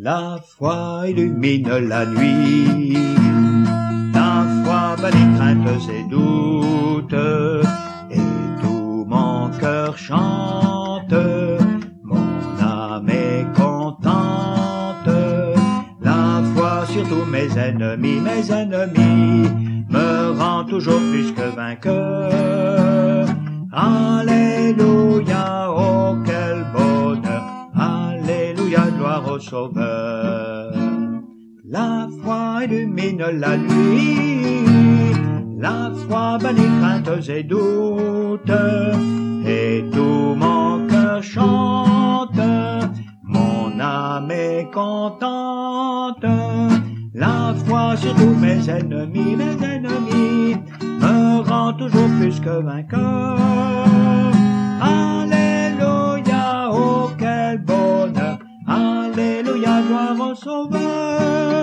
La foi illumine la nuit, la foi bannit craintes et doutes, et tout mon cœur chante, mon âme est contente. La foi sur tous mes ennemis, me rend toujours plus que vainqueur. Alléluia, oh quel bonheur, alléluia, gloire au Sauveur. La foi illumine la nuit, la foi bannit craintes et doutes, et tout mon cœur chante, mon âme est contente. La foi sur tous mes ennemis, me rend toujours plus que vainqueur. Alléluia, oh quel bonheur, alléluia, gloire au Sauveur.